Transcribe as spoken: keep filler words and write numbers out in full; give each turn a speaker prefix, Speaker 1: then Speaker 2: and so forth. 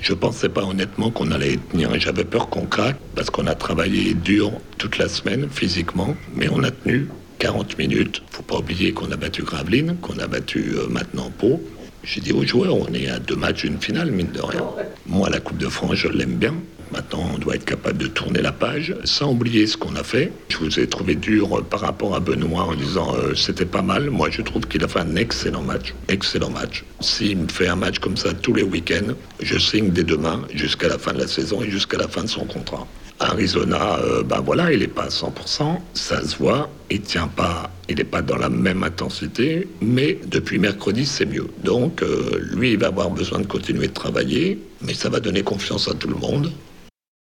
Speaker 1: Je pensais pas honnêtement qu'on allait tenir et j'avais peur qu'on craque parce qu'on a travaillé dur toute la semaine physiquement, mais on a tenu quarante minutes. Faut pas oublier qu'on a battu Gravelines, qu'on a battu euh, maintenant Pau. J'ai dit aux joueurs, on est à deux matchs d'une finale, mine de rien. Moi, la Coupe de France, je l'aime bien. Maintenant, on doit être capable de tourner la page sans oublier ce qu'on a fait. Je vous ai trouvé dur par rapport à Benoît en disant euh, c'était pas mal. Moi, je trouve qu'il a fait un excellent match. Excellent match. S'il me fait un match comme ça tous les week-ends, je signe dès demain jusqu'à la fin de la saison et jusqu'à la fin de son contrat. Arizona, euh, ben voilà, il n'est pas à cent pour cent, ça se voit, il tient pas, il n'est pas dans la même intensité, mais depuis mercredi, c'est mieux. Donc, euh, lui, il va avoir besoin de continuer de travailler, mais ça va donner confiance à tout le monde.